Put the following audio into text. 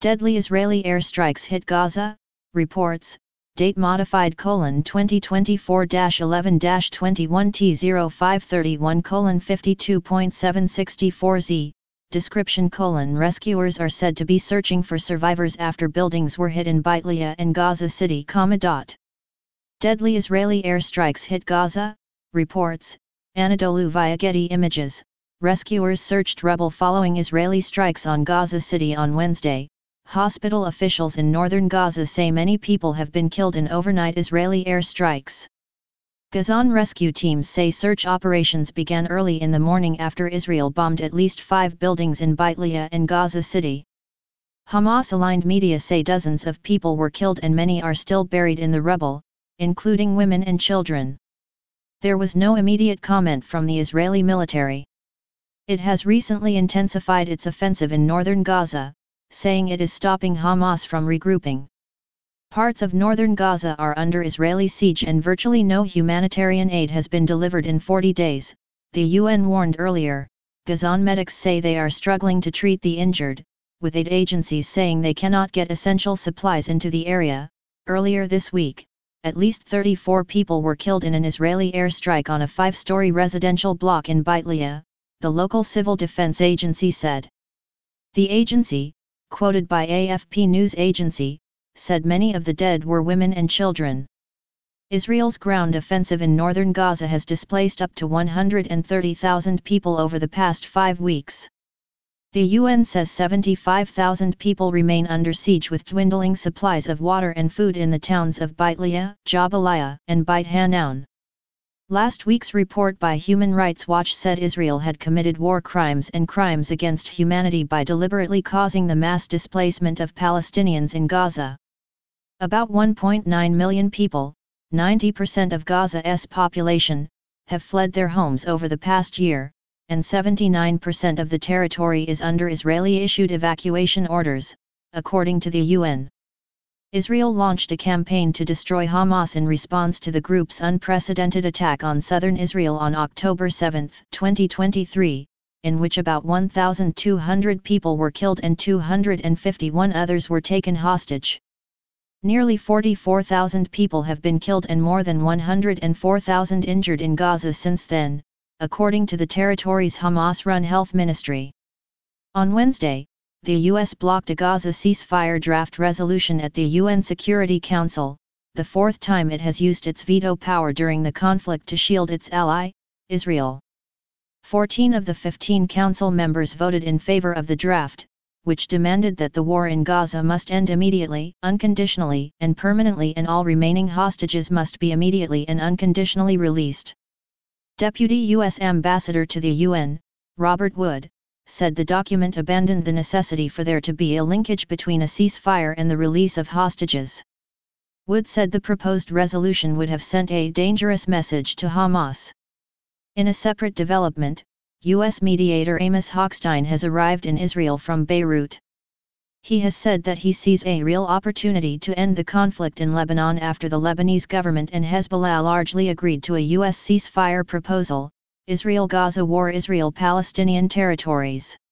Deadly Israeli airstrikes hit Gaza, reports, date modified: 2024-11-21 T0531 52.764Z, description: rescuers are said to be searching for survivors after buildings were hit in Beit-Leah and Gaza City, Deadly Israeli airstrikes hit Gaza, reports, Anadolu via Getty Images. Rescuers searched rubble following Israeli strikes on Gaza City on Wednesday. Hospital officials in northern Gaza say many people have been killed in overnight Israeli airstrikes. Gazan rescue teams say search operations began early in the morning after Israel bombed at least 5 buildings in Beit-Leah and Gaza City. Hamas-aligned media say dozens of people were killed and many are still buried in the rubble, including women and children. There was no immediate comment from the Israeli military. It has recently intensified its offensive in northern Gaza, saying it is stopping Hamas from regrouping. Parts of northern Gaza are under Israeli siege and virtually no humanitarian aid has been delivered in 40 days, the UN warned earlier. Gazan medics say they are struggling to treat the injured, with aid agencies saying they cannot get essential supplies into the area. Earlier this week, at least 34 people were killed in an Israeli airstrike on a 5-story residential block in Beit-Leah, the local civil defense agency said. The agency, quoted by AFP news agency, said many of the dead were women and children. Israel's ground offensive in northern Gaza has displaced up to 130,000 people over the past 5 weeks. The UN says 75,000 people remain under siege with dwindling supplies of water and food in the towns of Beit-Leah, Jabalia, and Beit Hanoun. Last week's report by Human Rights Watch said Israel had committed war crimes and crimes against humanity by deliberately causing the mass displacement of Palestinians in Gaza. About 1.9 million people, 90% of Gaza's population, have fled their homes over the past year, and 79% of the territory is under Israeli-issued evacuation orders, according to the UN. Israel launched a campaign to destroy Hamas in response to the group's unprecedented attack on southern Israel on October 7, 2023, in which about 1,200 people were killed and 251 others were taken hostage. Nearly 44,000 people have been killed and more than 104,000 injured in Gaza since then, according to the territory's Hamas-run health ministry. On Wednesday, the U.S. blocked a Gaza ceasefire draft resolution at the UN Security Council, the 4th time it has used its veto power during the conflict to shield its ally, Israel. 14 of the 15 council members voted in favor of the draft, which demanded that the war in Gaza must end immediately, unconditionally, and permanently, and all remaining hostages must be immediately and unconditionally released. Deputy U.S. Ambassador to the UN, Robert Wood, said the document abandoned the necessity for there to be a linkage between a ceasefire and the release of hostages. Wood said the proposed resolution would have sent a dangerous message to Hamas. In a separate development, U.S. mediator Amos Hochstein has arrived in Israel from Beirut. He has said that he sees a real opportunity to end the conflict in Lebanon after the Lebanese government and Hezbollah largely agreed to a U.S. ceasefire proposal. Israel-Gaza war, Israel-Palestinian territories.